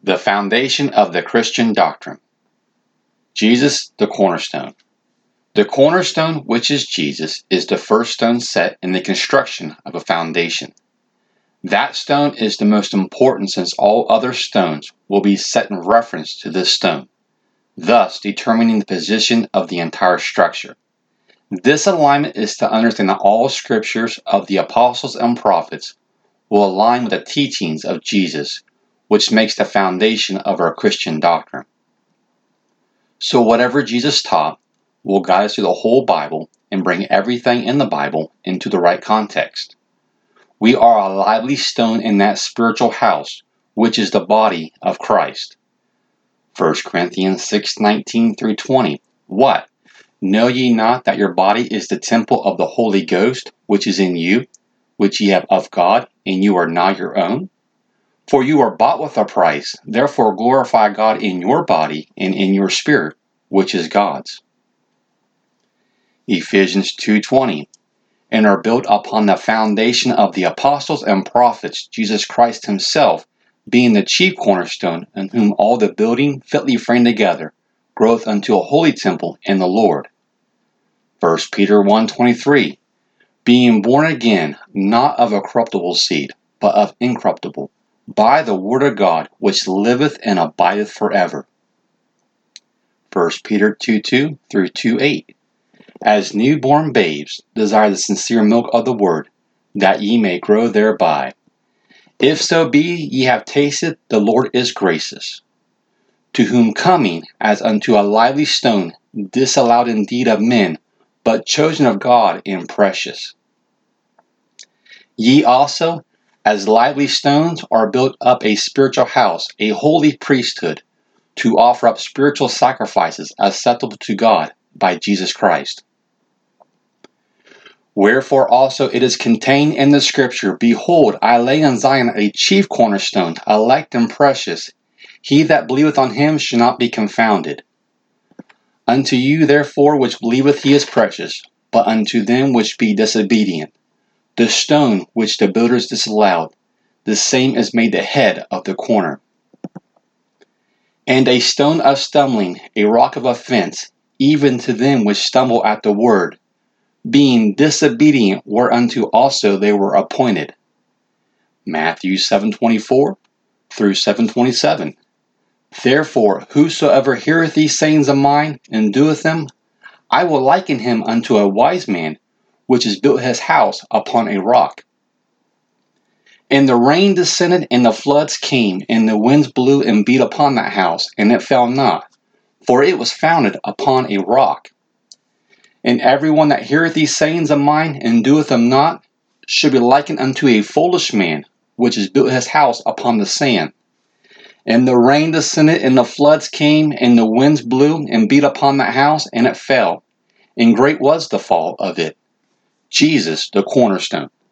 The foundation of the Christian doctrine. Jesus, the cornerstone. The cornerstone, which is Jesus, is the first stone set in the construction of a foundation. That stone is the most important, since all other stones will be set in reference to this stone, thus determining the position of the entire structure. This alignment is to understand that all scriptures of the apostles and prophets will align with the teachings of Jesus, which makes the foundation of our Christian doctrine. So whatever Jesus taught will guide us through the whole Bible and bring everything in the Bible into the right context. We are a lively stone in that spiritual house, which is the body of Christ. 1 Corinthians 6:19 through 20. What? Know ye not that your body is the temple of the Holy Ghost, which is in you, which ye have of God, and you are not your own? For you are bought with a price, therefore glorify God in your body and in your spirit, which is God's. Ephesians 2:20. And are built upon the foundation of the apostles and prophets, Jesus Christ himself being the chief cornerstone, in whom all the building fitly framed together groweth unto a holy temple in the Lord. 1 Peter 1:23. Being born again, not of a corruptible seed, but of incorruptible, by the word of God, which liveth and abideth forever. 1 Peter 2:2 through 2:8. As newborn babes, desire the sincere milk of the word, that ye may grow thereby. If so be ye have tasted the Lord is gracious. To whom coming, as unto a lively stone, disallowed indeed of men, but chosen of God and precious. Ye also, as lively stones, are built up a spiritual house, a holy priesthood, to offer up spiritual sacrifices acceptable to God by Jesus Christ. Wherefore also it is contained in the Scripture, Behold, I lay in Zion a chief cornerstone, elect and precious. He that believeth on him shall not be confounded. Unto you therefore which believeth he is precious, but unto them which be disobedient, the stone which the builders disallowed, the same is made the head of the corner. And a stone of stumbling, a rock of offense, even to them which stumble at the word, being disobedient, whereunto also they were appointed. Matthew 7:24 through 7:27. Therefore, whosoever heareth these sayings of mine, and doeth them, I will liken him unto a wise man, which has built his house upon a rock. And the rain descended, and the floods came, and the winds blew and beat upon that house, and it fell not, for it was founded upon a rock. And every one that heareth these sayings of mine, and doeth them not, should be likened unto a foolish man, which has built his house upon the sand. And the rain descended, and the floods came, and the winds blew and beat upon that house, and it fell. And great was the fall of it. Jesus, the cornerstone.